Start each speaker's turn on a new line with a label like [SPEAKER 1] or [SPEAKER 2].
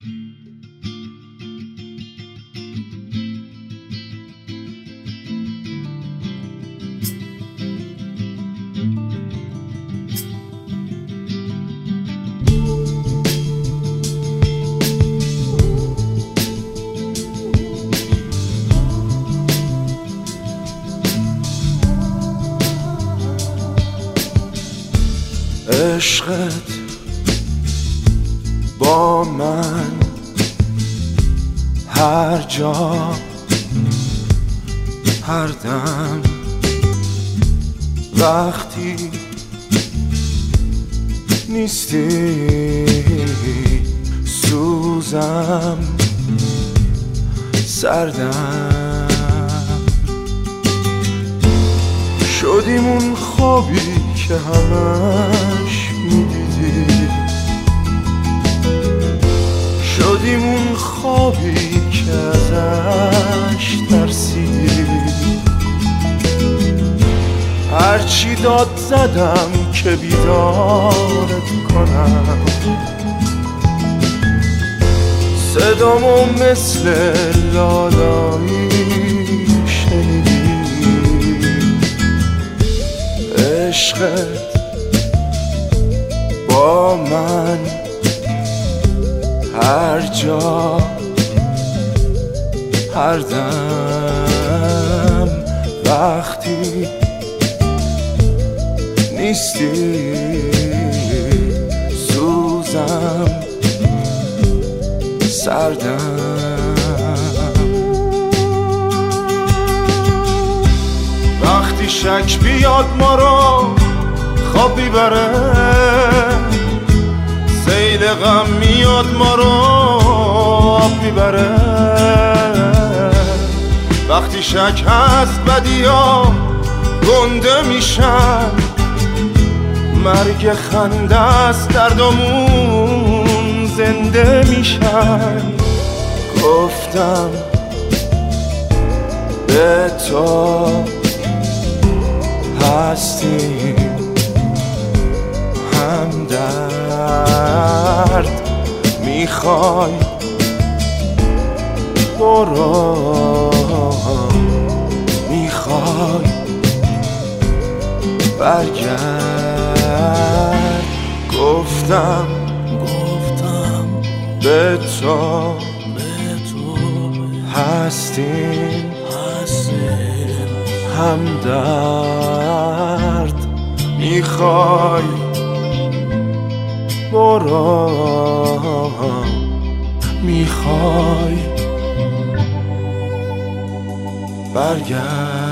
[SPEAKER 1] عشقت با من هر جا هر دم وقتی نیستی سوزم سردم شدیم اون خوابی که همش میدیدی شدیم اون خوابی که ازش ترسیدی هرچی داد زدم که بیدارت کنم صدامو مثل لالایی شنیدی عشقت با من هر جا هر دم وقتی نیستی سوزم سردم وقتی شک بیاد ما رو خواب بیبره سیل غم میاد ما رو آب میبره وقتی شک هست بدیا گنده میشن مرگ خنده است دردمون زنده میشن گفتم به تو هستیم همدرد میخوای برو میخوای برگرد گفتم به تو هستیم همدرد میخوای برو میخوای برگرد